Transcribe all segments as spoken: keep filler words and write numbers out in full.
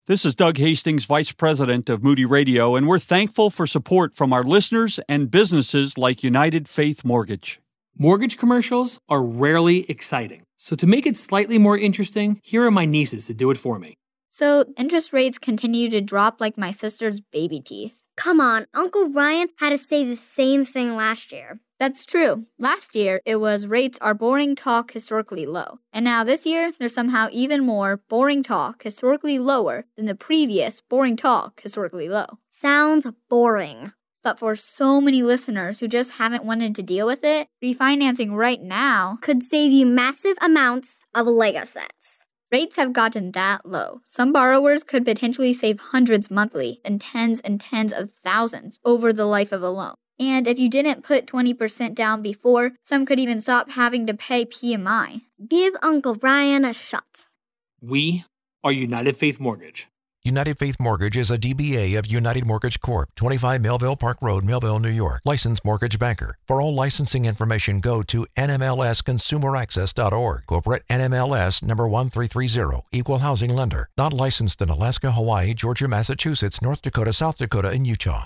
This is Doug Hastings, Vice President of Moody Radio, and we're thankful for support from our listeners and businesses like United Faith Mortgage. Mortgage commercials are rarely exciting. So to make it slightly more interesting, here are my nieces to do it for me. So interest rates continue to drop like my sister's baby teeth. Come on, Uncle Ryan had to say the same thing last year. That's true. Last year, it was rates are boring talk historically low. And now this year, there's somehow even more boring talk historically lower than the previous boring talk historically low. Sounds boring. But for so many listeners who just haven't wanted to deal with it, refinancing right now could save you massive amounts of Lego sets. Rates have gotten that low. Some borrowers could potentially save hundreds monthly and tens and tens of thousands over the life of a loan. And if you didn't put twenty percent down before, some could even stop having to pay P M I. Give Uncle Ryan a shot. We are United Faith Mortgage. United Faith Mortgage is a D B A of United Mortgage Corp, twenty-five Melville Park Road, Melville, New York. Licensed mortgage banker. For all licensing information, go to N M L S consumer access dot org. Corporate N M L S number one three three zero. Equal housing lender. Not licensed in Alaska, Hawaii, Georgia, Massachusetts, North Dakota, South Dakota, and Utah.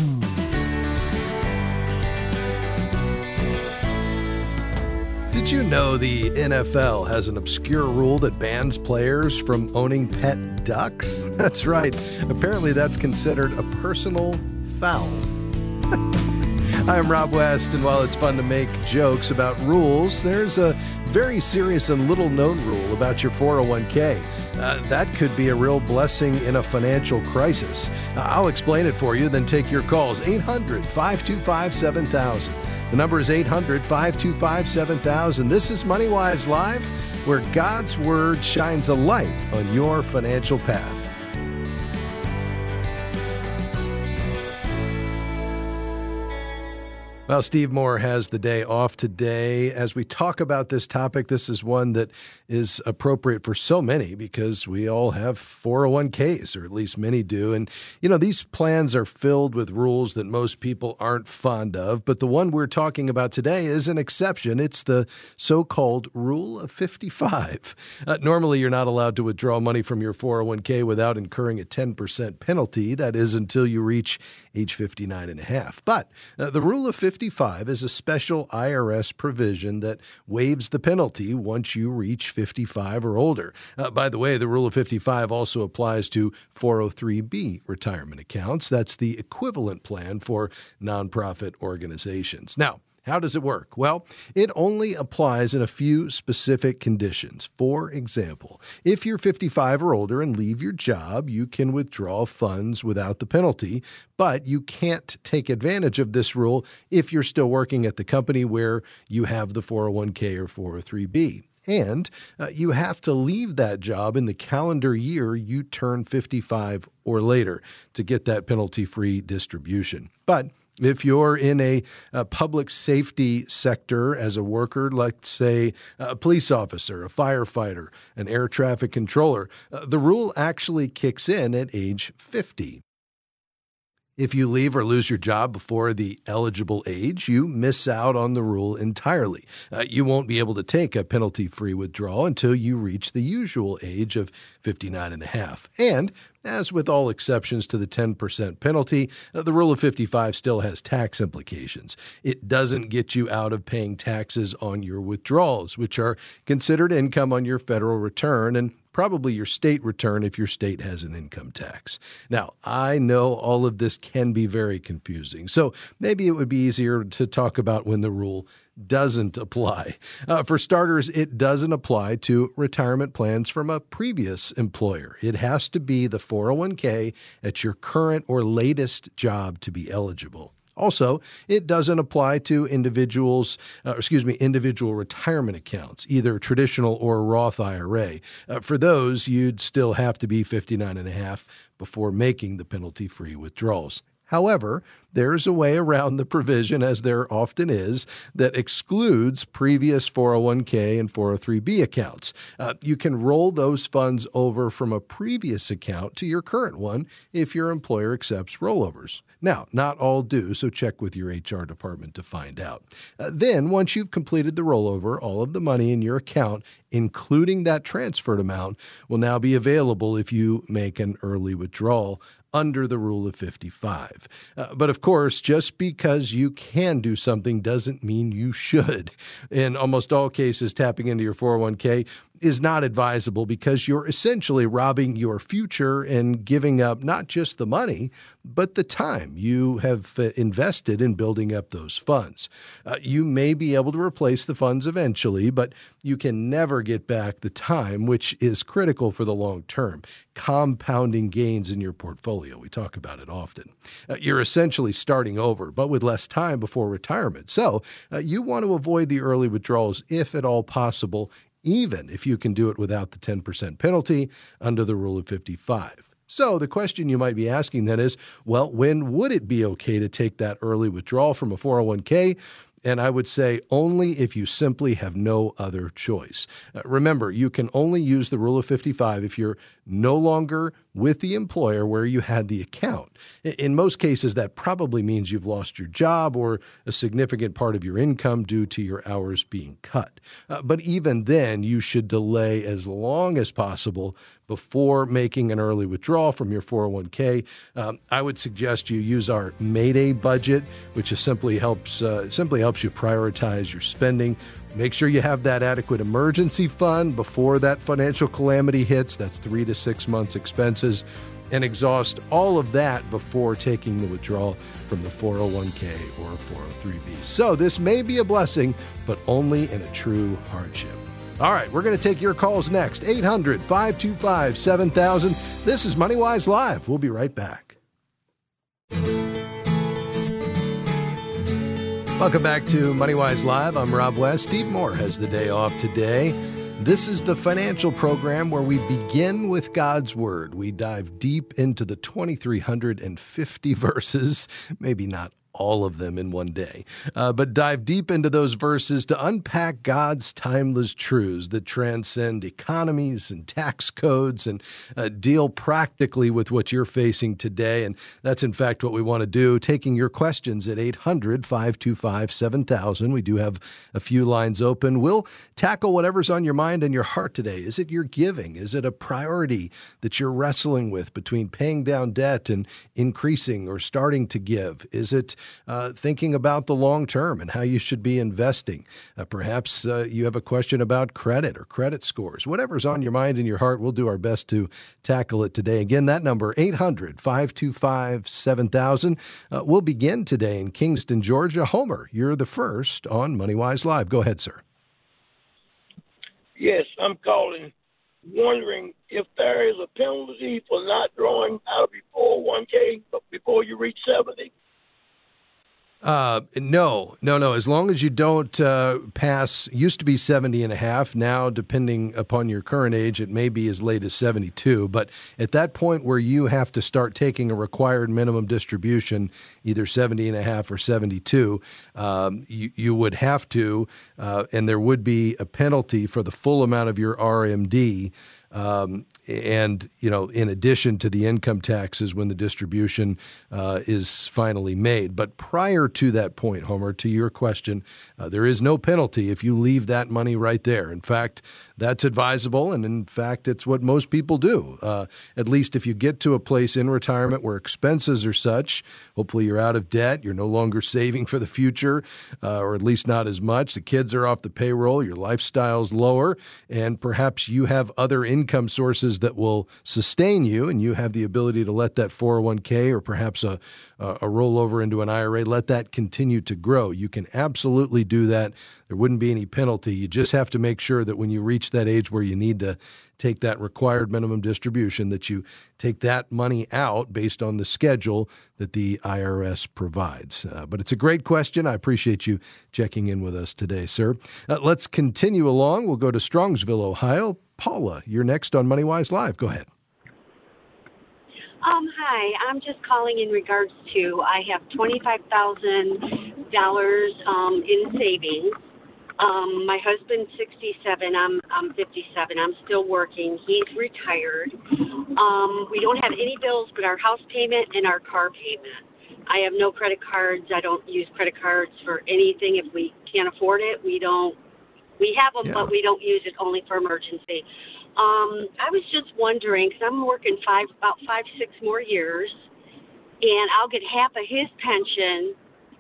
Did you know the N F L has an obscure rule that bans players from owning pet ducks? That's right. Apparently that's considered a personal foul. I'm Rob West, and while it's fun to make jokes about rules, there's a very serious and little-known rule about your four oh one k. Uh, that could be a real blessing in a financial crisis. Uh, I'll explain it for you, then take your calls. eight hundred, five two five, seven thousand. The number is eight hundred, five two five, seven thousand. This is MoneyWise Live, where God's Word shines a light on your financial path. Well, Steve Moore has the day off today. As we talk about this topic, this is one that is appropriate for so many because we all have four oh one k's, or at least many do. And, you know, these plans are filled with rules that most people aren't fond of. But the one we're talking about today is an exception. It's the so-called Rule of fifty-five. Uh, normally, you're not allowed to withdraw money from your four oh one k without incurring a ten percent penalty. That is until you reach age fifty-nine and a half. But uh, the Rule of fifty-five is a special I R S provision that waives the penalty once you reach fifty-five or older. Uh, by the way, the Rule of fifty-five also applies to four oh three b retirement accounts. That's the equivalent plan for nonprofit organizations. Now, how does it work? Well, it only applies in a few specific conditions. For example, if you're fifty-five or older and leave your job, you can withdraw funds without the penalty, but you can't take advantage of this rule if you're still working at the company where you have the four oh one k or four oh three b. And uh, you have to leave that job in the calendar year you turn fifty-five or later to get that penalty-free distribution. But if you're in a, a public safety sector as a worker, like, say, a police officer, a firefighter, an air traffic controller, uh, the rule actually kicks in at age fifty. If you leave or lose your job before the eligible age, you miss out on the rule entirely. Uh, you won't be able to take a penalty-free withdrawal until you reach the usual age of fifty-nine and a half. And as with all exceptions to the ten percent penalty, uh, the Rule of fifty-five still has tax implications. It doesn't get you out of paying taxes on your withdrawals, which are considered income on your federal return and probably your state return if your state has an income tax. Now, I know all of this can be very confusing, so maybe it would be easier to talk about when the rule doesn't apply. Uh, for starters, it doesn't apply to retirement plans from a previous employer. It has to be the four oh one k at your current or latest job to be eligible. Also, it doesn't apply to individuals, uh, excuse me, individual retirement accounts, either traditional or Roth I R A. Uh, for those, you'd still have to be fifty-nine and a half before making the penalty-free withdrawals. However, there is a way around the provision, as there often is, that excludes previous four oh one k and four oh three b accounts. Uh, you can roll those funds over from a previous account to your current one if your employer accepts rollovers. Now, not all do, so check with your H R department to find out. Uh, then, once you've completed the rollover, all of the money in your account, including that transferred amount, will now be available if you make an early withdrawal under the rule of fifty-five. Uh, but of course, just because you can do something doesn't mean you should. In almost all cases, tapping into your four oh one k is not advisable because you're essentially robbing your future and giving up not just the money, but the time you have uh, invested in building up those funds. Uh, you may be able to replace the funds eventually, but you can never get back the time, which is critical for the long term. Compounding gains in your portfolio. We talk about it often. Uh, you're essentially starting over, but with less time before retirement. So uh, you want to avoid the early withdrawals if at all possible, even if you can do it without the ten percent penalty under the rule of fifty-five. So the question you might be asking then is, well, when would it be okay to take that early withdrawal from a four oh one k? And I would say only if you simply have no other choice. Uh, remember, you can only use the rule of fifty-five if you're no longer with the employer where you had the account. In most cases, that probably means you've lost your job or a significant part of your income due to your hours being cut. Uh, but even then, you should delay as long as possible before making an early withdrawal from your four oh one k. Um, I would suggest you use our Mayday budget, which is simply helps uh, simply helps you prioritize your spending. Make sure you have that adequate emergency fund before that financial calamity hits. That's three to six months expenses. And exhaust all of that before taking the withdrawal from the four oh one k or four oh three b. So this may be a blessing, but only in a true hardship. All right, we're going to take your calls next. eight hundred, five two five, seven thousand. This is MoneyWise Live. We'll be right back. Welcome back to MoneyWise Live. I'm Rob West. Steve Moore has the day off today. This is the financial program where we begin with God's Word. We dive deep into the two thousand three hundred fifty verses, maybe not all of them in one day, uh, but dive deep into those verses to unpack God's timeless truths that transcend economies and tax codes and uh, deal practically with what you're facing today. And that's, in fact, what we want to do, taking your questions at eight hundred, five two five, seven thousand. We do have a few lines open. We'll tackle whatever's on your mind and your heart today. Is it your giving? Is it a priority that you're wrestling with between paying down debt and increasing or starting to give? Is it Uh, thinking about the long term and how you should be investing? Uh, perhaps uh, you have a question about credit or credit scores. Whatever's on your mind and your heart, we'll do our best to tackle it today. Again, that number, eight hundred, five two five, seven thousand. Uh, we'll begin today in Kingston, Georgia. Homer, you're the first on MoneyWise Live. Go ahead, sir. Yes, I'm calling, wondering if there is a penalty for not drawing out of your four oh one k before you reach seventy. Uh, no, no, no. As long as you don't uh, pass, used to be seventy and a half. Now, depending upon your current age, it may be as late as seventy-two. But at that point where you have to start taking a required minimum distribution, either seventy and a half or seventy-two, um, you, you would have to, uh, and there would be a penalty for the full amount of your R M D. Um, and, you know, in addition to the income taxes when the distribution uh, is finally made. But prior to that point, Homer, to your question, uh, there is no penalty if you leave that money right there. In fact, that's advisable. And in fact, it's what most people do. Uh, at least if you get to a place in retirement where expenses are such, hopefully you're out of debt, you're no longer saving for the future, uh, or at least not as much. The kids are off the payroll, your lifestyle's lower, and perhaps you have other income sources that will sustain you, and you have the ability to let that four oh one k or perhaps a, a rollover into an I R A, let that continue to grow. You can absolutely do that. There wouldn't be any penalty. You just have to make sure that when you reach that age where you need to take that required minimum distribution, that you take that money out based on the schedule that the I R S provides. Uh, but it's a great question. I appreciate you checking in with us today, sir. Uh, let's continue along. We'll go to Strongsville, Ohio. Paula, you're next on MoneyWise Live. Go ahead. Um, hi, I'm just calling in regards to I have twenty-five thousand dollars um, in savings. Um, my husband's sixty-seven. I'm I'm fifty-seven. I'm still working. He's retired. Um, we don't have any bills but our house payment and our car payment. I have no credit cards. I don't use credit cards for anything. If we can't afford it, we don't. We have them, Yeah. but we don't use it, only for emergency. Um, I was just wondering, because I'm working five, about five, six more years, and I'll get half of his pension,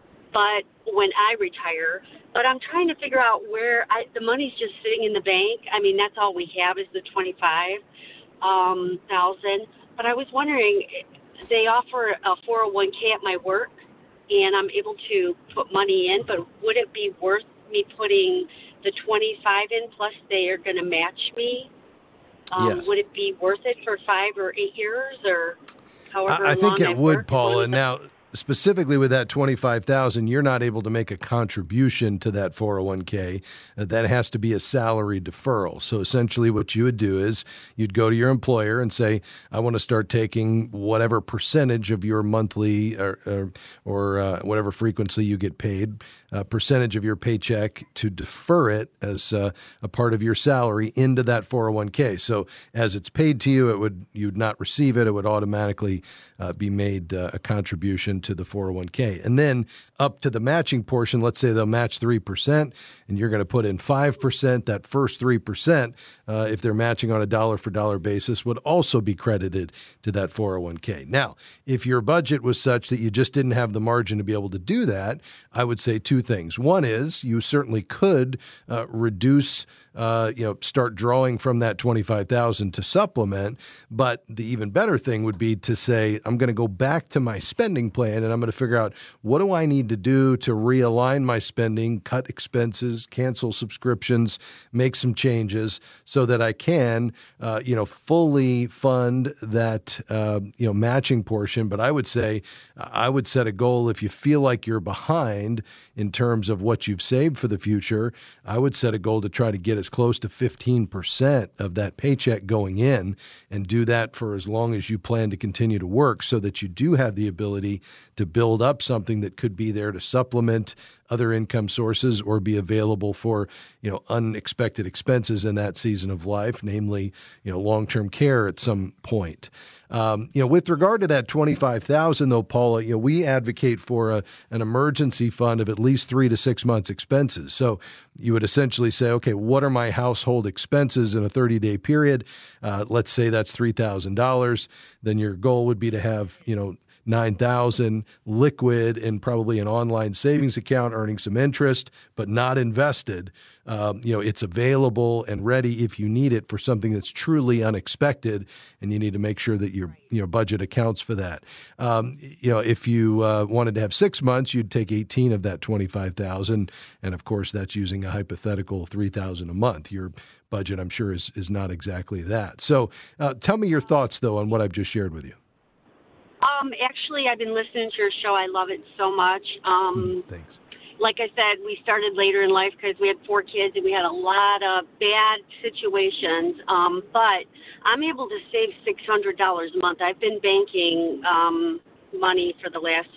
but when I retire, but I'm trying to figure out where I, the money's just sitting in the bank. I mean, that's all we have is the twenty-five um, thousand. But I was wondering, they offer a four oh one k at my work, and I'm able to put money in, but would it be worth me putting the twenty-five in, plus they are going to match me? Um, Yes. Would it be worth it for five or eight years or however I, I think long it I've would, worked? Paula. What is Now, specifically with that twenty-five thousand dollars, you're not able to make a contribution to that four oh one k. Uh, that has to be a salary deferral. So essentially what you would do is you'd go to your employer and say, I want to start taking whatever percentage of your monthly or, or, or uh, whatever frequency you get paid, a percentage of your paycheck to defer it as uh, a part of your salary into that four oh one k. So as it's paid to you, it would you'd not receive it. It would automatically uh, be made uh, a contribution to the four oh one k. And then up to the matching portion, let's say they'll match three percent, and you're going to put in five percent. That first three percent, uh, if they're matching on a dollar-for-dollar basis, would also be credited to that four oh one k. Now, if your budget was such that you just didn't have the margin to be able to do that, I would say two things. One is you certainly could uh, reduce Uh, you know, start drawing from that twenty-five thousand to supplement. But the even better thing would be to say, I'm going to go back to my spending plan and I'm going to figure out what do I need to do to realign my spending, cut expenses, cancel subscriptions, make some changes so that I can, uh, you know, fully fund that, uh, you know, matching portion. But I would say, I would set a goal if you feel like you're behind in terms of what you've saved for the future. I would set a goal to try to get as close to fifteen percent of that paycheck going in and do that for as long as you plan to continue to work so that you do have the ability to build up something that could be there to supplement other income sources or be available for, you know, unexpected expenses in that season of life, namely, you know, long-term care at some point. Um, you know, with regard to that twenty-five thousand dollars, though, Paula, you know, we advocate for a, an emergency fund of at least three to six months expenses. So you would essentially say, okay, what are my household expenses in a thirty-day period? Uh, let's say that's three thousand dollars. Then your goal would be to have, you know, nine thousand liquid in probably an online savings account earning some interest, but not invested. Um, you know, it's available and ready if you need it for something that's truly unexpected, and you need to make sure that your your budget accounts for that. Um, you know, if you uh, wanted to have six months, you'd take eighteen of that twenty-five thousand, and of course, that's using a hypothetical three thousand a month. Your budget, I'm sure, is is not exactly that. So, uh, tell me your thoughts though on what I've just shared with you. Um, actually, I've been listening to your show. I love it so much. Um, Thanks. Like I said, we started later in life because we had four kids and we had a lot of bad situations. Um, but I'm able to save six hundred dollars a month. I've been banking um, money for the last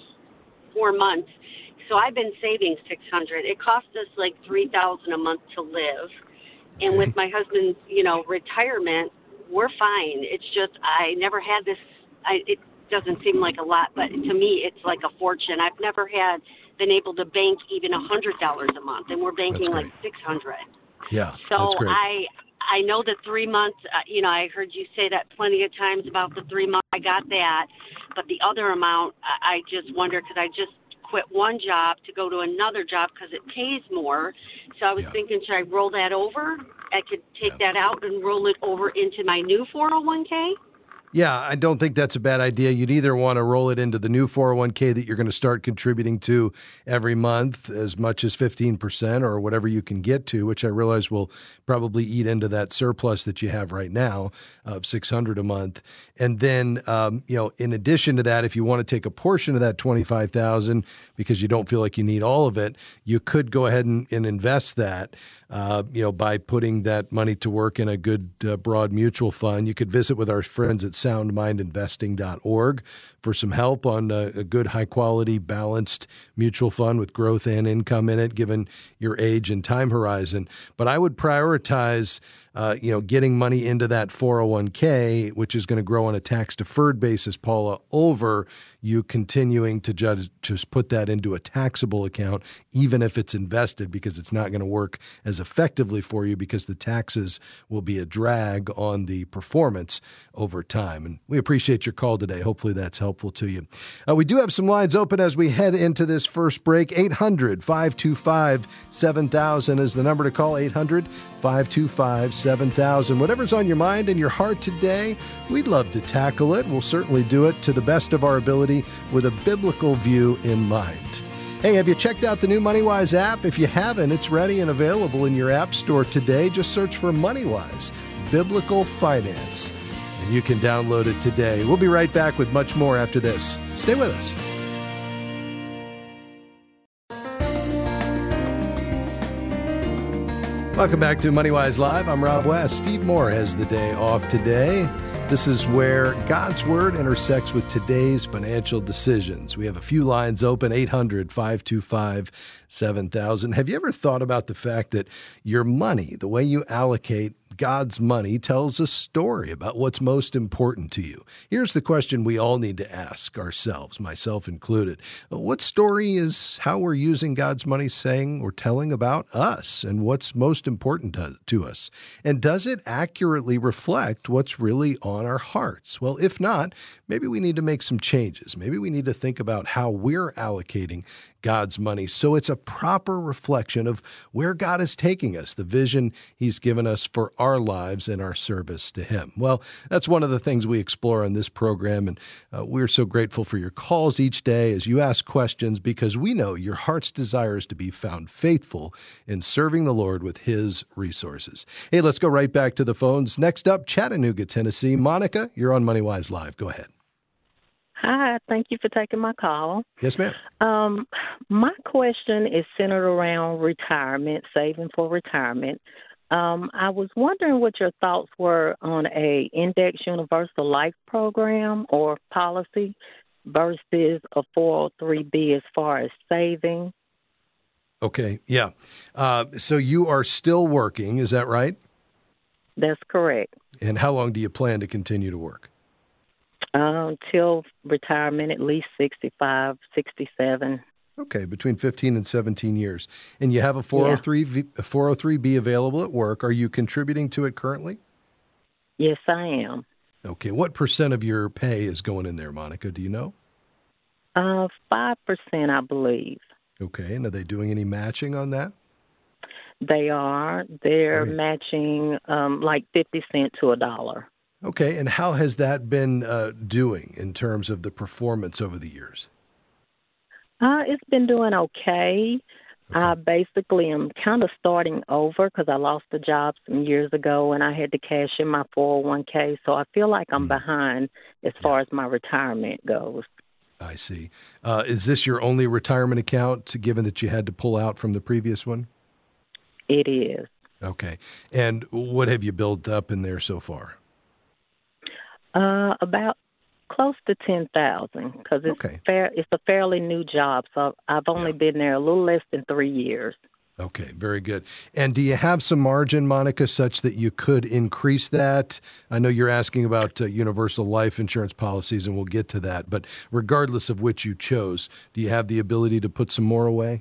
four months. So I've been saving six hundred dollars. It costs us like three thousand dollars a month to live. And with my husband's, you know, retirement, we're fine. It's just I never had this. I, it doesn't seem like a lot, but to me, it's like a fortune. I've never had been able to bank even a hundred dollars a month, and we're banking like six hundred. Yeah, so that's great. I I know the three months. Uh, you know, I heard you say that plenty of times about the three months. I got that, but the other amount, I, I just wonder because I just quit one job to go to another job because it pays more. So I was Yeah. thinking, should I roll that over? I could take Yeah. that out and roll it over into my new four oh one k. Yeah, I don't think that's a bad idea. You'd either want to roll it into the new four oh one k that you're going to start contributing to every month, as much as fifteen percent or whatever you can get to, which I realize will probably eat into that surplus that you have right now of six hundred dollars a month. And then, um, you know, in addition to that, if you want to take a portion of that twenty-five thousand dollars because you don't feel like you need all of it, you could go ahead and, and invest that. Uh, you know, by putting that money to work in a good uh, broad mutual fund. You could visit with our friends at sound mind investing dot org for some help on a, a good, high-quality, balanced mutual fund with growth and income in it, given your age and time horizon. But I would prioritize Uh, you know, getting money into that four oh one k, which is going to grow on a tax-deferred basis, Paula, over you continuing to just, just put that into a taxable account, even if it's invested, because it's not going to work as effectively for you because the taxes will be a drag on the performance over time. And we appreciate your call today. Hopefully that's helpful to you. Uh, we do have some lines open as we head into this first break. eight hundred, five two five, seven thousand is the number to call, eight hundred, five two five, seven thousand. Whatever's on your mind and your heart today, we'd love to tackle it. We'll certainly do it to the best of our ability with a biblical view in mind. Hey, have you checked out the new MoneyWise app? If you haven't, it's ready and available in your app store today. Just search for MoneyWise, Biblical Finance, and you can download it today. We'll be right back with much more after this. Stay with us. Welcome back to MoneyWise Live. I'm Rob West. Steve Moore has the day off today. This is where God's Word intersects with today's financial decisions. We have a few lines open, eight hundred, five two five, seven thousand. Have you ever thought about the fact that your money, the way you allocate God's money, tells a story about what's most important to you? Here's the question we all need to ask ourselves, myself included. What story is how we're using God's money saying or telling about us, and what's most important to, to us? And does it accurately reflect what's really on our hearts? Well, if not, maybe we need to make some changes. Maybe we need to think about how we're allocating God's money so it's a proper reflection of where God is taking us, the vision He's given us for our lives and our service to Him. Well, that's one of the things we explore on this program, and uh, we're so grateful for your calls each day as you ask questions, because we know your heart's desire is to be found faithful in serving the Lord with His resources. Hey, let's go right back to the phones. Next up, Chattanooga, Tennessee. Monica, you're on MoneyWise Live. Go ahead. Hi, thank you for taking my call. Yes, ma'am. Um, my question is centered around retirement, saving for retirement. Um, I was wondering what your thoughts were on a index universal life program or policy versus a four oh three B as far as saving. Okay, yeah. Uh, so you are still working, is that right? That's correct. And how long do you plan to continue to work? Until retirement, at least sixty-five, sixty-seven. Okay, between fifteen and seventeen years. And you have a four oh three V, a four oh three B available at work. Are you contributing to it currently? Yes, I am. Okay, what percent of your pay is going in there, Monica? Do you know? Uh, five percent, I believe. Okay, and are they doing any matching on that? They are. They're Great. matching um, like fifty cents to a dollar. Okay, and how has that been uh, doing in terms of the performance over the years? Uh, it's been doing okay. Okay. I basically am kind of starting over because I lost a job some years ago and I had to cash in my four oh one k. So I feel like I'm Mm. behind as far as my retirement goes. I see. Uh, is this your only retirement account, given that you had to pull out from the previous one? It is. Okay. And what have you built up in there so far? Uh, about close to ten thousand because it's Okay. fair. It's a fairly new job, so I've only Yeah. been there a little less than three years. Okay, very good. And do you have some margin, Monica, such that you could increase that? I know you're asking about uh, universal life insurance policies, and we'll get to that. But regardless of which you chose, do you have the ability to put some more away?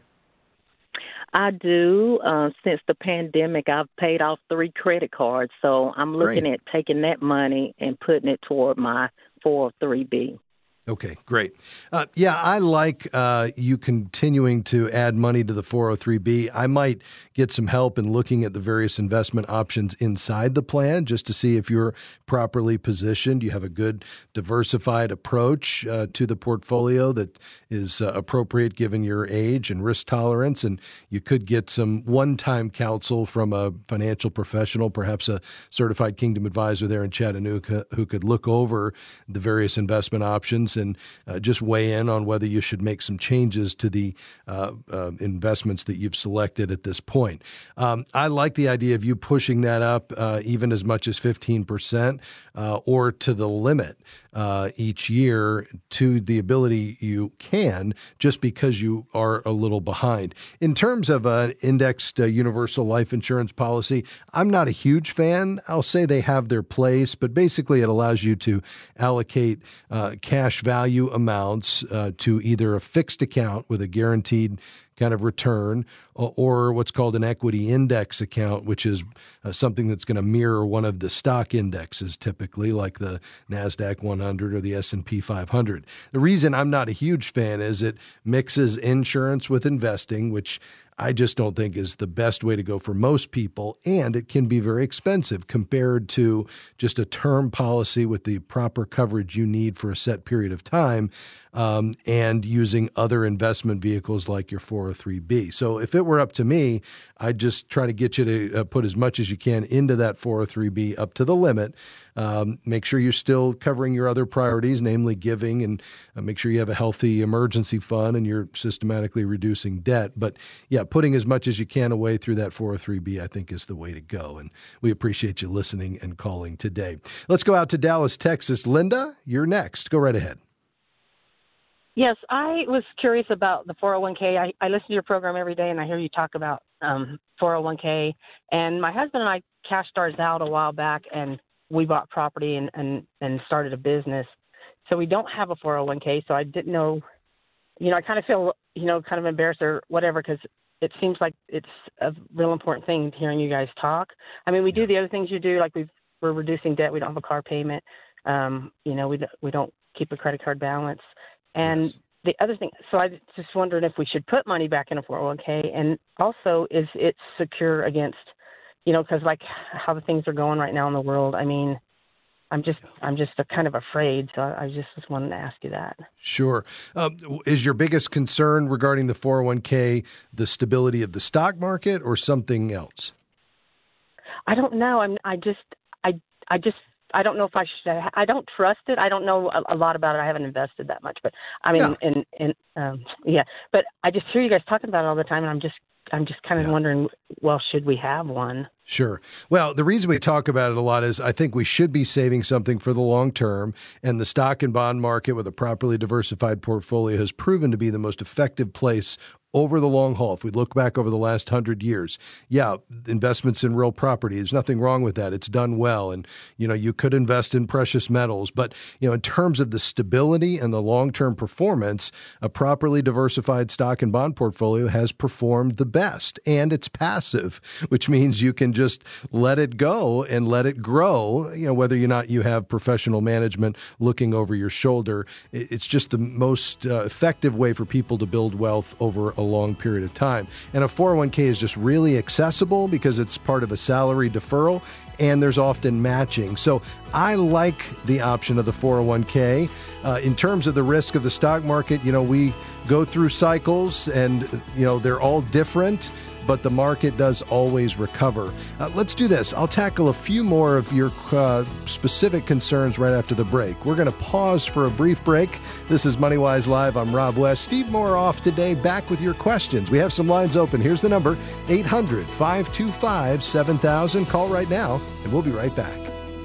I do. Uh, since the pandemic, I've paid off three credit cards, so I'm looking Great. at taking that money and putting it toward my four oh three B. Okay, great. Uh, yeah, I like uh, you continuing to add money to the four oh three B. I might get some help in looking at the various investment options inside the plan just to see if you're properly positioned. You have a good diversified approach uh, to the portfolio that is uh, appropriate given your age and risk tolerance. And you could get some one-time counsel from a financial professional, perhaps a certified Kingdom advisor there in Chattanooga, who could look over the various investment options this and uh, just weigh in on whether you should make some changes to the uh, uh, investments that you've selected at this point. Um, I like the idea of you pushing that up uh, even as much as fifteen percent uh, or to the limit uh, each year to the ability you can, just because you are a little behind. In terms of an indexed uh, universal life insurance policy, I'm not a huge fan. I'll say they have their place, but basically it allows you to allocate uh, cash value amounts uh, to either a fixed account with a guaranteed kind of return, or, or what's called an equity index account, which is uh, something that's going to mirror one of the stock indexes, typically like the NASDAQ one hundred or the S and P five hundred. The reason I'm not a huge fan is it mixes insurance with investing, which I just don't think is the best way to go for most people, and it can be very expensive compared to just a term policy with the proper coverage you need for a set period of time, um, and using other investment vehicles like your four oh three B. So if it were up to me, I'd just try to get you to uh, put as much as you can into that four oh three B up to the limit. Um, make sure you're still covering your other priorities, namely giving, and uh, make sure you have a healthy emergency fund and you're systematically reducing debt. But yeah, putting as much as you can away through that four oh three B, I think, is the way to go. And we appreciate you listening and calling today. Let's go out to Dallas, Texas. Linda, you're next. Go right ahead. Yes, I was curious about the four oh one k. I, I listen to your program every day, and I hear you talk about um, four oh one k. And my husband and I cashed ours out a while back, and we bought property and, and, and started a business. So we don't have a four oh one k, so I didn't know, you know, I kind of feel, you know, kind of embarrassed or whatever, because it seems like it's a real important thing hearing you guys talk. I mean, we do the other things you do, like we've, we're reducing debt. We don't have a car payment. Um, you know, we, we don't keep a credit card balance. And yes. The other thing, so I just wondered if we should put money back in a four oh one k, and also is it secure against, you know, because like how the things are going right now in the world. I mean, I'm just I'm just a kind of afraid. So I, I just, just wanted to ask you that. Sure. Um, is your biggest concern regarding the four oh one k the stability of the stock market or something else? I don't know. I'm I just I I just. I don't know if I should. I don't trust it. I don't know a, a lot about it. I haven't invested that much, but I mean, yeah. and and um, yeah. But I just hear you guys talking about it all the time, and I'm just, I'm just kind of yeah. wondering. Well, should we have one? Sure. Well, the reason we talk about it a lot is I think we should be saving something for the long term, and the stock and bond market with a properly diversified portfolio has proven to be the most effective place over the long haul. If we look back over the last hundred years, yeah, investments in real property, there's nothing wrong with that. It's done well. And, you know, you could invest in precious metals, but, you know, in terms of the stability and the long-term performance, a properly diversified stock and bond portfolio has performed the best. And it's passive, which means you can just let it go and let it grow, you know, whether or not you have professional management looking over your shoulder. It's just the most uh, effective way for people to build wealth over a long period of time. And a four oh one k is just really accessible because it's part of a salary deferral, and there's often matching. So I like the option of the four oh one k. Uh, in terms of the risk of the stock market, you know, we go through cycles and, you know, they're all different, but the market does always recover. Uh, let's do this. I'll tackle a few more of your uh, specific concerns right after the break. We're going to pause for a brief break. This is MoneyWise Live. I'm Rob West. Steve Moore off today, back with your questions. We have some lines open. Here's the number, eight hundred, five two five, seven thousand. Call right now, and we'll be right back.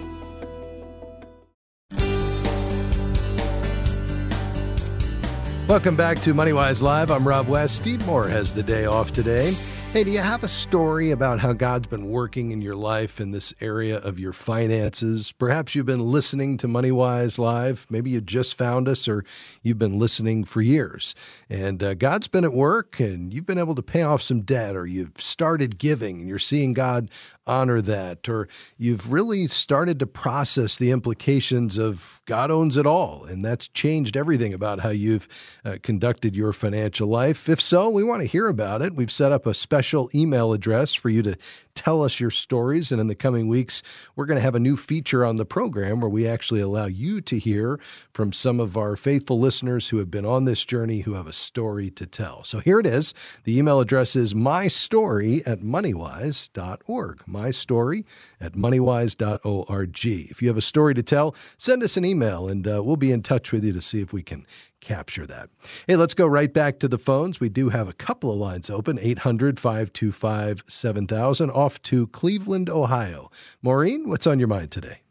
Welcome back to MoneyWise Live. I'm Rob West. Steve Moore has the day off today. Hey, do you have a story about how God's been working in your life in this area of your finances? Perhaps you've been listening to MoneyWise Live. Maybe you just found us, or you've been listening for years. And uh, God's been at work, and you've been able to pay off some debt, or you've started giving, and you're seeing God honor that, or you've really started to process the implications of God owns it all, and that's changed everything about how you've uh, conducted your financial life. If so, we want to hear about it. We've set up a special email address for you to tell us your stories. And in the coming weeks, we're going to have a new feature on the program where we actually allow you to hear from some of our faithful listeners who have been on this journey, who have a story to tell. So here it is. The email address is mystory at moneywise dot org. mystory at moneywise dot org. If you have a story to tell, send us an email and uh, we'll be in touch with you to see if we can capture that. Hey, let's go right back to the phones. We do have a couple of lines open, eight hundred, five two five, seven thousand, off to Cleveland, Ohio. Maureen, what's on your mind today?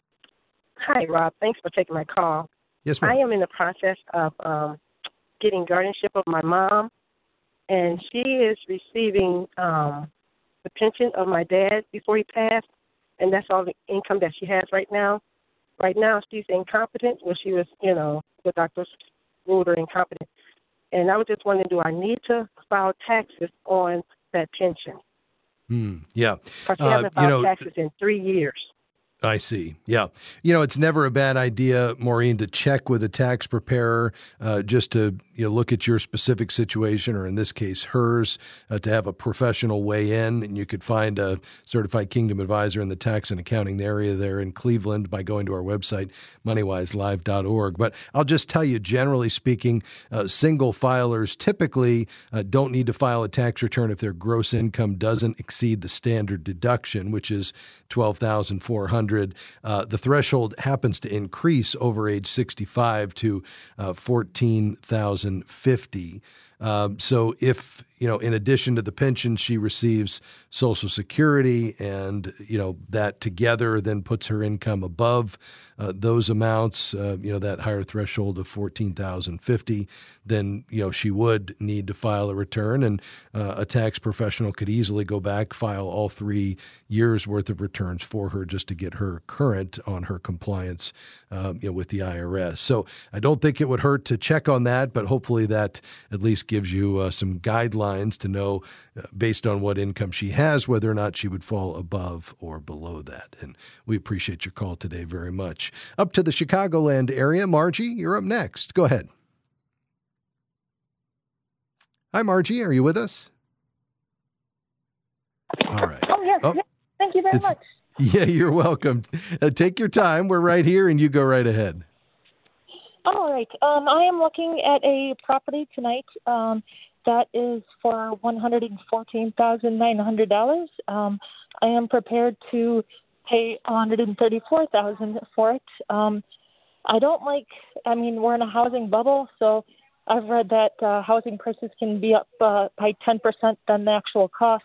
Hi, Rob. Thanks for taking my call. Yes, ma'am. I am in the process of um, getting guardianship of my mom, and she is receiving um, the pension of my dad before he passed, and that's all the income that she has right now. Right now, she's incompetent. Well, she was, you know, the doctors ruled her incompetent. And I was just wondering, do I need to file taxes on that pension? Hmm, yeah. Because she Uh, hasn't you filed know, taxes in three years. I see. Yeah. You know, it's never a bad idea, Maureen, to check with a tax preparer uh, just to you know, look at your specific situation, or in this case, hers, uh, to have a professional weigh in. And you could find a certified Kingdom advisor in the tax and accounting area there in Cleveland by going to our website, moneywise live dot org. But I'll just tell you, generally speaking, uh, single filers typically uh, don't need to file a tax return if their gross income doesn't exceed the standard deduction, which is twelve thousand four hundred dollars. Uh, the threshold happens to increase over age sixty-five to uh, fourteen thousand fifty dollars. Um, so if, you know, in addition to the pension, she receives Social Security, and, you know, that together then puts her income above uh, those amounts, uh, you know, that higher threshold of fourteen thousand fifty, then, you know, she would need to file a return, and uh, a tax professional could easily go back, file all three years worth of returns for her just to get her current on her compliance uh, you know, with the I R S. So I don't think it would hurt to check on that, but hopefully that at least gives you uh, some guidelines to know, uh, based on what income she has, whether or not she would fall above or below that. And we appreciate your call today very much. Up to the Chicagoland area, Margie, you're up next. Go ahead. Hi, Margie. Are you with us? All right. Oh, yes. Oh, Thank you very it's- much. Yeah, you're welcome. Uh, take your time. We're right here, and you go right ahead. All right. Um, I am looking at a property tonight um, that is for one hundred fourteen thousand nine hundred dollars. Um, I am prepared to pay one hundred thirty-four thousand dollars for it. Um, I don't like, I mean, we're in a housing bubble, so I've read that uh, housing prices can be up uh, by ten percent than the actual cost.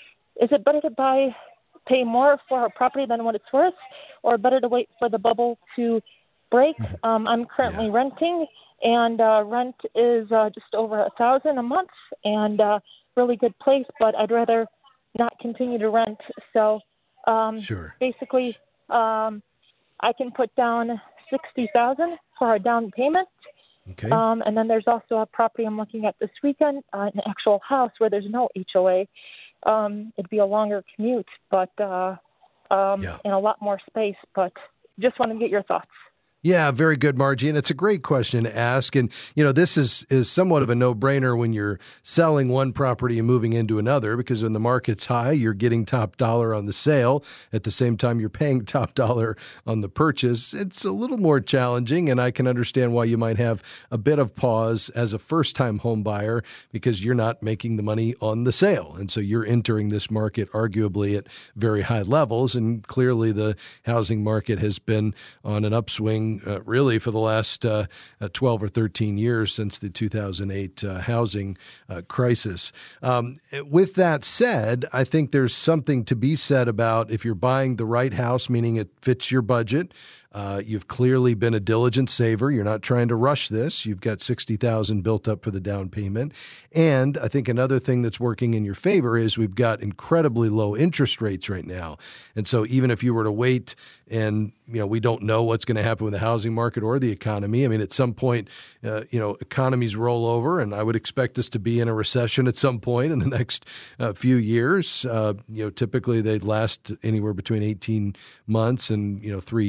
Is it better to buy, pay more for a property than what it's worth, or better to wait for the bubble to break? Um, I'm currently yeah. renting, and uh, rent is uh, just over a thousand a month, and uh, really good place, but I'd rather not continue to rent. So um, sure. basically, um, I can put down sixty thousand for a down payment. Okay. Um, and then there's also a property I'm looking at this weekend, uh, an actual house where there's no H O A. Um, it'd be a longer commute, but uh, um, yeah. and a lot more space. But just want to get your thoughts. Yeah, very good, Margie. And it's a great question to ask. And, you know, this is, is somewhat of a no-brainer when you're selling one property and moving into another, because when the market's high, you're getting top dollar on the sale. At the same time, you're paying top dollar on the purchase. It's a little more challenging, and I can understand why you might have a bit of pause as a first-time home buyer, because you're not making the money on the sale. And so you're entering this market arguably at very high levels, and clearly the housing market has been on an upswing Uh, really for the last uh, uh, twelve or thirteen years since the two thousand eight uh, housing uh, crisis. Um, with that said, I think there's something to be said about if you're buying the right house, meaning it fits your budget. Uh, you've clearly been a diligent saver. You're not trying to rush this. You've got sixty thousand dollars built up for the down payment. And I think another thing that's working in your favor is we've got incredibly low interest rates right now. And so even if you were to wait and, you know, we don't know what's going to happen with the housing market or the economy. I mean, at some point, uh, you know, economies roll over, and I would expect us to be in a recession at some point in the next uh, few years. Uh, you know, typically they'd last anywhere between eighteen months and, you know, three years.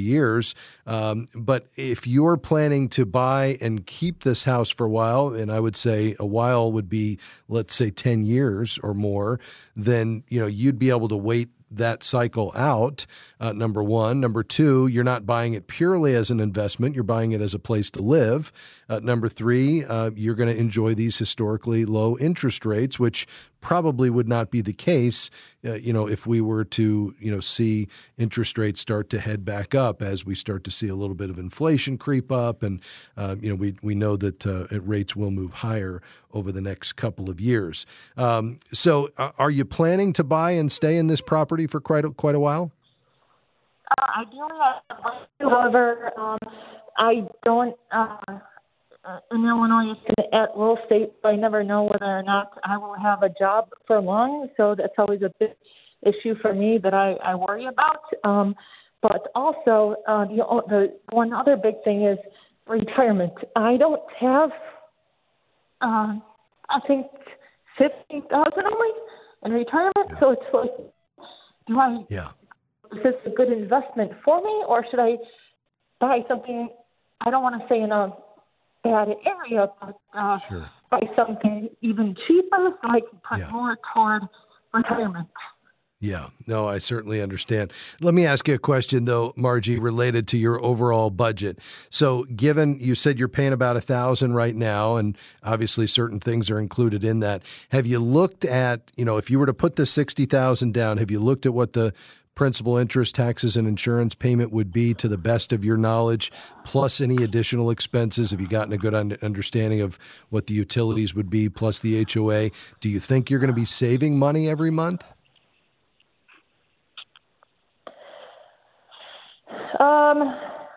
years. Um, but if you're planning to buy and keep this house for a while, and I would say a while would be, let's say, ten years or more, then, you know, you'd be able to wait that cycle out, uh, number one. Number two, you're not buying it purely as an investment. You're buying it as a place to live. Uh, number three, uh, you're going to enjoy these historically low interest rates, which probably would not be the case, uh, you know, if we were to, you know, see interest rates start to head back up as we start to see a little bit of inflation creep up. And, uh, you know, we, we know that uh, rates will move higher over the next couple of years. Um, so uh, are you planning to buy and stay in this property for quite a, quite a while? Uh, ideally, however, um, I don't, uh, uh, in Illinois, at real estate, I never know whether or not I will have a job for long, so that's always a big issue for me that I, I worry about. Um, but also, uh, the, the one other big thing is retirement. I don't have, uh, I think, fifteen thousand only in retirement, yeah. So it's like, do I... Yeah. Is this a good investment for me, or should I buy something, I don't want to say in a bad area, but uh, sure. buy something even cheaper so I can put yeah. more toward retirement? Yeah, no, I certainly understand. Let me ask you a question, though, Margie, related to your overall budget. So given you said you're paying about a thousand right now, and obviously certain things are included in that, have you looked at, you know, if you were to put the sixty thousand down, have you looked at what the principal, interest, taxes, and insurance payment would be to the best of your knowledge, plus any additional expenses? Have you gotten a good un- understanding of what the utilities would be, plus the H O A? Do you think you're going to be saving money every month? Um,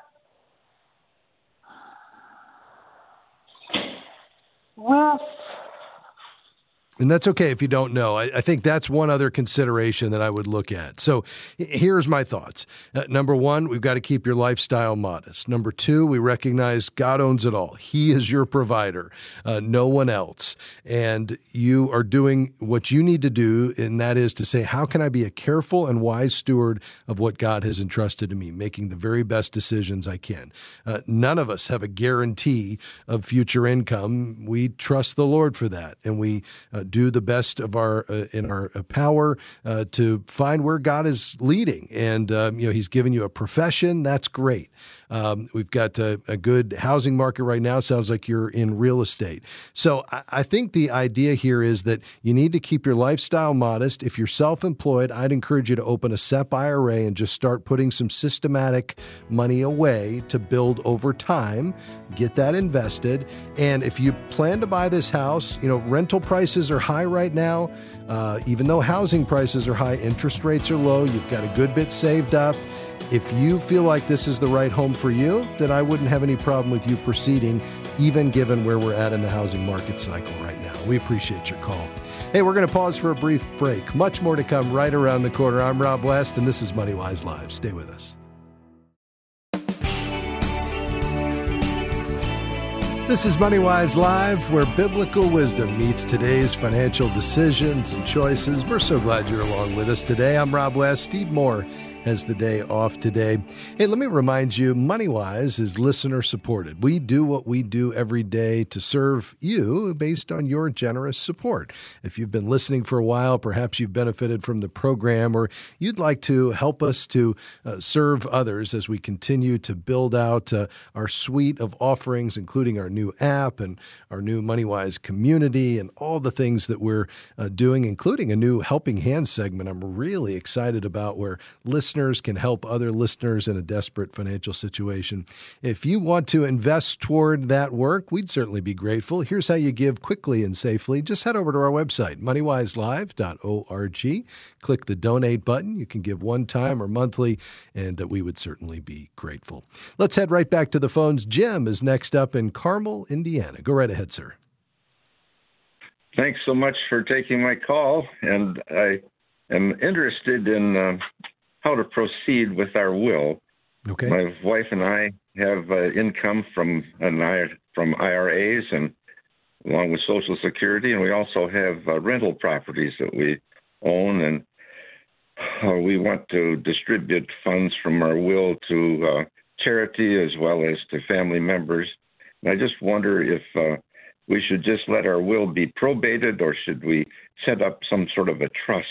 well, and that's okay if you don't know. I, I think that's one other consideration that I would look at. So here's my thoughts. Uh, number one, we've got to keep your lifestyle modest. Number two, we recognize God owns it all. He is your provider, uh, no one else. And you are doing what you need to do, and that is to say, how can I be a careful and wise steward of what God has entrusted to me, making the very best decisions I can. Uh, none of us have a guarantee of future income. We trust the Lord for that, and we uh, do the best of our uh, in our uh, power uh, to find where God is leading. And um, you know, He's given you a profession. That's great. Um, we've got a, a good housing market right now. It sounds like you're in real estate. So I, I think the idea here is that you need to keep your lifestyle modest. If you're self-employed, I'd encourage you to open a S E P I R A and just start putting some systematic money away to build over time. Get that invested. And if you plan to buy this house, you know, rental prices are high right now. Uh, even though housing prices are high, interest rates are low. You've got a good bit saved up. If you feel like this is the right home for you, then I wouldn't have any problem with you proceeding, even given where we're at in the housing market cycle right now. We appreciate your call. Hey, we're going to pause for a brief break. Much more to come right around the corner. I'm Rob West, and this is MoneyWise Live. Stay with us. This is MoneyWise Live, where biblical wisdom meets today's financial decisions and choices. We're so glad you're along with us today. I'm Rob West. Steve Moore has the day off today. Hey, let me remind you, MoneyWise is listener supported. We do what we do every day to serve you based on your generous support. If you've been listening for a while, perhaps you've benefited from the program, or you'd like to help us to uh, serve others as we continue to build out uh, our suite of offerings, including our new app and our new MoneyWise community and all the things that we're uh, doing, including a new Helping Hands segment I'm really excited about, where listeners can help other listeners in a desperate financial situation. If you want to invest toward that work, we'd certainly be grateful. Here's how you give quickly and safely. Just head over to our website, money wise live dot org. Click the donate button. You can give one time or monthly, and uh, we would certainly be grateful. Let's head right back to the phones. Jim is next up in Carmel, Indiana. Go right ahead, sir. Thanks so much for taking my call, and I am interested in uh, how to proceed with our will. Okay. My wife and I have uh, income from an I, from I R As and along with Social Security, and we also have uh, rental properties that we own, and uh, we want to distribute funds from our will to uh, charity as well as to family members. And I just wonder if uh, we should just let our will be probated, or should we set up some sort of a trust,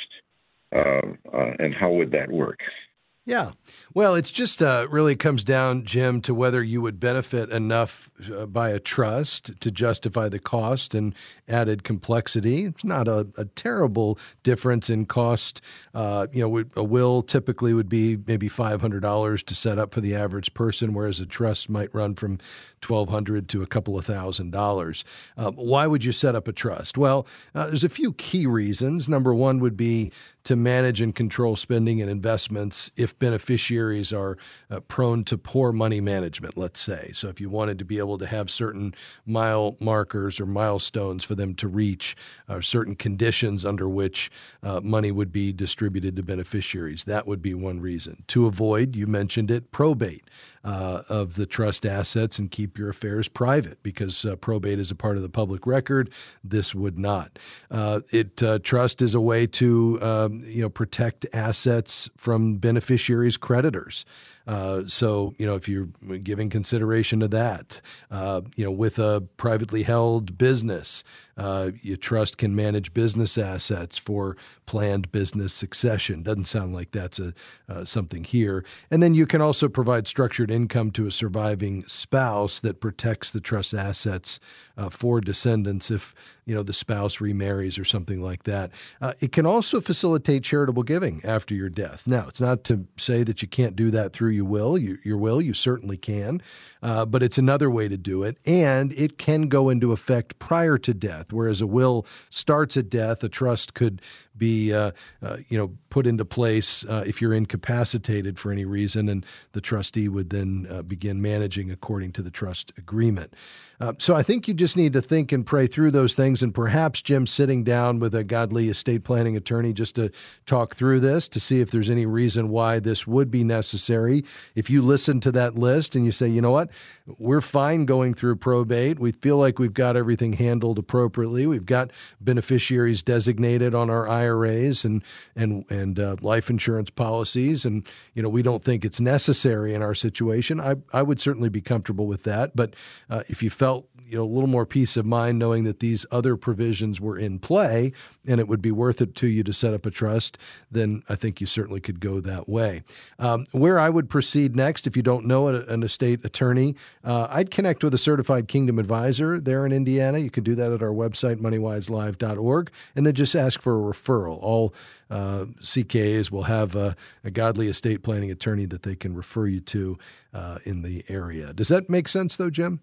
uh, uh, and how would that work? Yeah. Well, it's just uh, really comes down, Jim, to whether you would benefit enough uh, by a trust to justify the cost and added complexity. It's not a, a terrible difference in cost. Uh, you know, a will typically would be maybe five hundred dollars to set up for the average person, whereas a trust might run from twelve hundred dollars to a couple of thousand dollars. Um, why would you set up a trust? Well, uh, there's a few key reasons. Number one would be to manage and control spending and investments if beneficiaries are uh, prone to poor money management, let's say. So if you wanted to be able to have certain mile markers or milestones for them to reach, or certain conditions under which uh, money would be distributed to beneficiaries, that would be one reason. To avoid, you mentioned it, probate uh, of the trust assets and keep your affairs private, because uh, probate is a part of the public record. This would not. Uh, it uh, trust is a way to uh, you know, protect assets from beneficiaries' creditors. Uh, so, you know, if you're giving consideration to that, uh, you know, with a privately held business, uh, your trust can manage business assets for planned business succession. Doesn't sound like that's a uh, something here. And then you can also provide structured income to a surviving spouse that protects the trust assets uh, for descendants if, you know, the spouse remarries or something like that. Uh, it can also facilitate charitable giving after your death. Now, it's not to say that you can't do that through your will. You, your will, you certainly can, uh, but it's another way to do it. And it can go into effect prior to death, whereas a will starts at death. A trust could be, uh, uh, you know, put into place uh, if you're incapacitated for any reason, and the trustee would then uh, begin managing according to the trust agreement. Uh, so I think you just need to think and pray through those things, and perhaps, Jim, sitting down with a godly estate planning attorney just to talk through this to see if there's any reason why this would be necessary. If you listen to that list and you say, you know what, we're fine going through probate. We feel like we've got everything handled appropriately. We've got beneficiaries designated on our I R As and and and uh, life insurance policies, and you know we don't think it's necessary in our situation. I I would certainly be comfortable with that. But uh, if you felt you know a little more peace of mind knowing that these other provisions were in play and it would be worth it to you to set up a trust, then I think you certainly could go that way. Um, where I would proceed next, if you don't know an estate attorney, uh, I'd connect with a certified Kingdom advisor there in Indiana. You can do that at our website, money wise live dot org, and then just ask for a referral. All uh, C K As will have a, a godly estate planning attorney that they can refer you to uh, in the area. Does that make sense, though, Jim?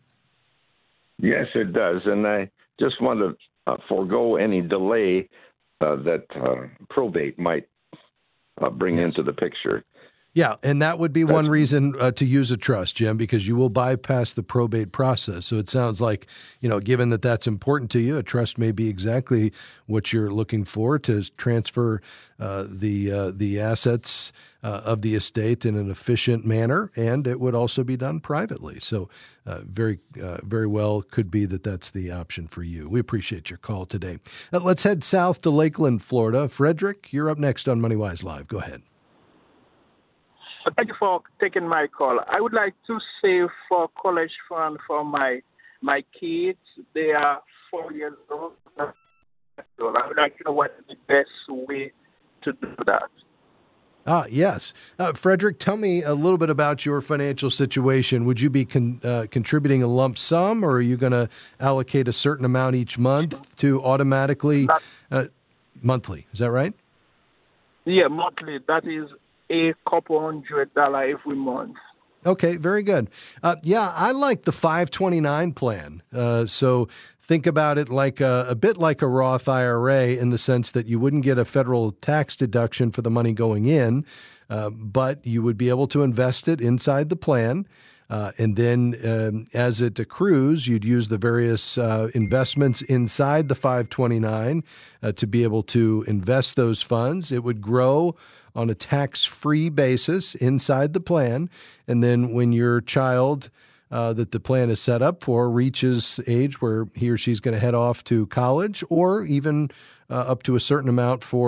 Yes, it does. And I just want to uh, forego any delay uh, that uh, probate might uh, bring yes. into the picture. Yeah, and that would be That's, one reason uh, to use a trust, Jim, because you will bypass the probate process. So it sounds like, you know, given that that's important to you, a trust may be exactly what you're looking for to transfer uh, the uh, the assets uh, of the estate in an efficient manner, and it would also be done privately. So uh, very, uh, very well could be that that's the option for you. We appreciate your call today. Uh, let's head south to Lakeland, Florida. Frederick, you're up next on MoneyWise Live. Go ahead. Thank you for taking my call. I would like to save for college fund for my my kids. They are four years old. So I would like to know what is the best way to do that. Ah, yes. Uh, Frederick, tell me a little bit about your financial situation. Would you be con- uh, contributing a lump sum, or are you going to allocate a certain amount each month to automatically uh, monthly? Is that right? Yeah, monthly. That is a couple hundred dollars every month. Okay, very good. Uh, yeah, I like the five twenty-nine plan. Uh, so think about it like a, a bit like a Roth I R A in the sense that you wouldn't get a federal tax deduction for the money going in, uh, but you would be able to invest it inside the plan. Uh, and then um, as it accrues, you'd use the various uh, investments inside the five twenty-nine uh, to be able to invest those funds. It would grow on a tax-free basis inside the plan. And then when your child uh, that the plan is set up for reaches age where he or she's going to head off to college, or even uh, up to a certain amount for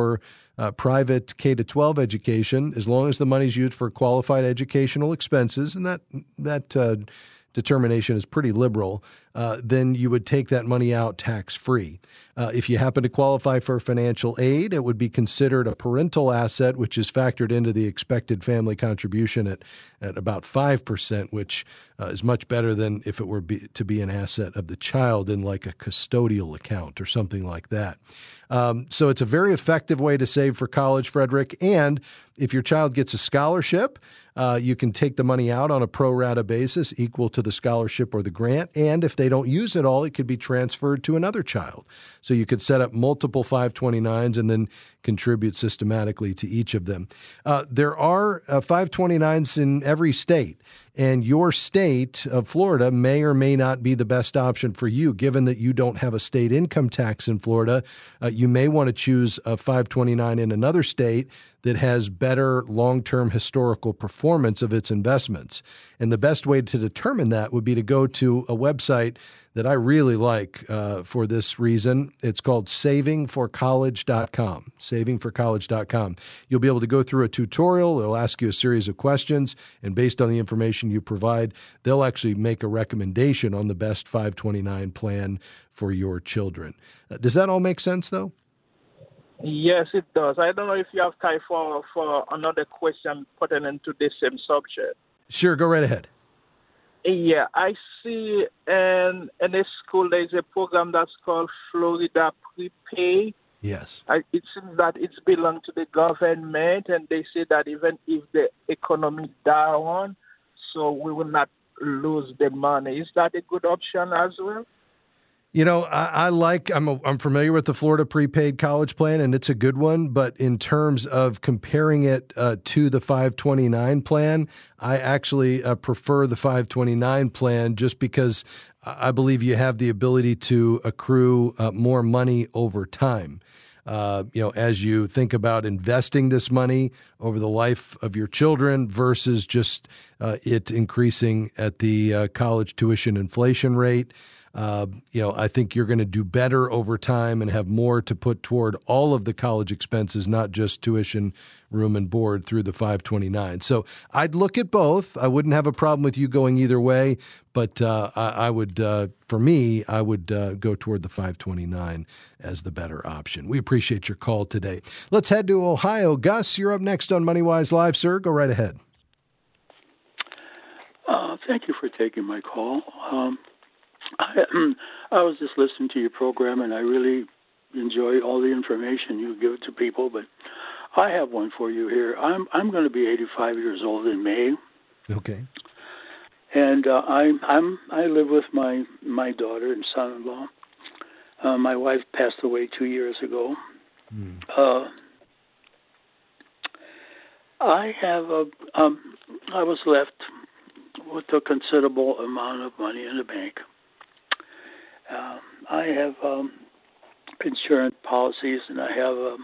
uh, private K to twelve education, as long as the money's used for qualified educational expenses, and that that uh, determination is pretty liberal, uh, then you would take that money out tax-free. Uh, if you happen to qualify for financial aid, it would be considered a parental asset, which is factored into the expected family contribution at, at about five percent, which uh, is much better than if it were be, to be an asset of the child in like a custodial account or something like that. Um, so it's a very effective way to save for college, Frederick. And if your child gets a scholarship, uh, you can take the money out on a pro rata basis equal to the scholarship or the grant. And if they don't use it all, it could be transferred to another child. So you could set up multiple five twenty-nines and then contribute systematically to each of them. Uh, there are uh, five twenty-nines in every state, and your state of Florida may or may not be the best option for you. Given that you don't have a state income tax in Florida, uh, you may want to choose a five twenty-nine in another state that has better long-term historical performance of its investments. And the best way to determine that would be to go to a website that I really like uh, for this reason. It's called saving for college dot com, saving for college dot com. You'll be able to go through a tutorial. They'll ask you a series of questions, and based on the information you provide, they'll actually make a recommendation on the best five twenty-nine plan for your children. Uh, does that all make sense, though? Yes, it does. I don't know if you have time for, for another question pertaining to the same subject. Sure, go right ahead. Yeah, I see in, in a school there's a program that's called Florida Prepay. Yes. I, it seems that it's belong to the government, and they say that even if the economy down, so we will not lose the money. Is that a good option as well? You know, I, I like, I'm, a, I'm familiar with the Florida prepaid college plan, and it's a good one. But in terms of comparing it uh, to the five twenty-nine plan, I actually uh, prefer the five twenty-nine plan just because I believe you have the ability to accrue uh, more money over time. Uh, you know, as you think about investing this money over the life of your children versus just uh, it increasing at the uh, college tuition inflation rate. Uh, you know, I think you're going to do better over time and have more to put toward all of the college expenses, not just tuition, room, and board through the five twenty-nine. So I'd look at both. I wouldn't have a problem with you going either way, but uh, I, I would, uh, for me, I would uh, go toward the five twenty-nine as the better option. We appreciate your call today. Let's head to Ohio. Gus, you're up next on MoneyWise Live, sir. Go right ahead. Uh, thank you for taking my call. Um, I, I was just listening to your program, and I really enjoy all the information you give to people. But I have one for you here. I'm I'm going to be eighty-five years old in May, Okay. and uh, I I'm I live with my my daughter and son-in-law. Uh, my wife passed away two years ago. Mm. Uh, I have a um, I was left with a considerable amount of money in the bank. Uh, I have um, insurance policies, and I have, um,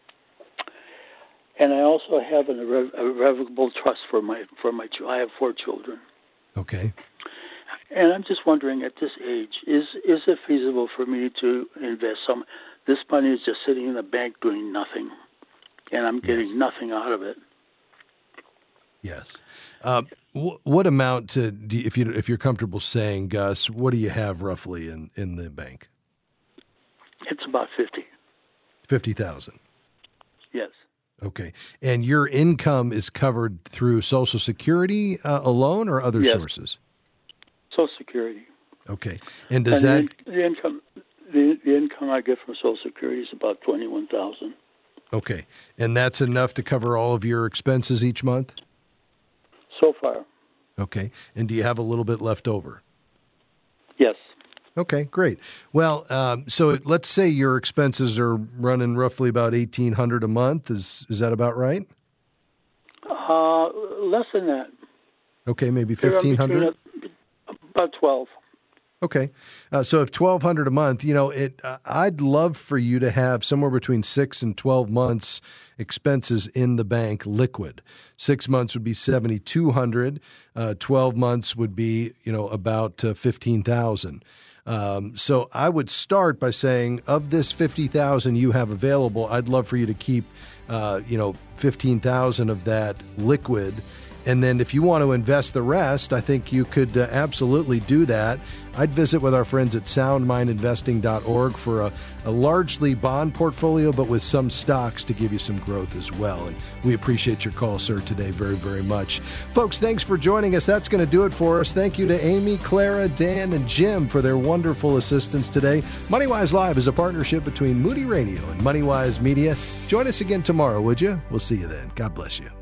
and I also have an irre- irrevocable trust for my for my. Ch- I have four children. Okay. And I'm just wondering, at this age, is is it feasible for me to invest some? This money is just sitting in the bank doing nothing, and I'm getting Yes. nothing out of it. Yes. Uh, wh- what amount, to, do you, if you if you're comfortable saying, Gus, what do you have roughly in, in the bank? It's about fifty. Fifty thousand. Yes. Okay. And your income is covered through Social Security uh, alone, or other Yes. sources? Social Security. Okay. And does and that? the, in- the income the, the income I get from Social Security is about twenty one thousand. Okay. And that's enough to cover all of your expenses each month? So far. Okay. And do you have a little bit left over? Yes. Okay, great. Well, um, so let's say your expenses are running roughly about eighteen hundred dollars a month. Is is that about right? Uh, less than that. Okay, maybe They're fifteen hundred dollars? between a- About twelve. Okay. Uh, so if twelve hundred dollars a month, you know, it, uh, I'd love for you to have somewhere between six and twelve months expenses in the bank liquid. Six months would be seventy-two hundred dollars. Uh, twelve months would be, you know, about uh, fifteen thousand dollars. Um, so I would start by saying, of this fifty thousand you have available, I'd love for you to keep, uh, you know, fifteen thousand of that liquid. And then if you want to invest the rest, I think you could uh, absolutely do that. I'd visit with our friends at sound mind investing dot org for a, a largely bond portfolio, but with some stocks to give you some growth as well. And we appreciate your call, sir, today very, very much. Folks, thanks for joining us. That's going to do it for us. Thank you to Amy, Clara, Dan, and Jim for their wonderful assistance today. MoneyWise Live is a partnership between Moody Radio and MoneyWise Media. Join us again tomorrow, would you? We'll see you then. God bless you.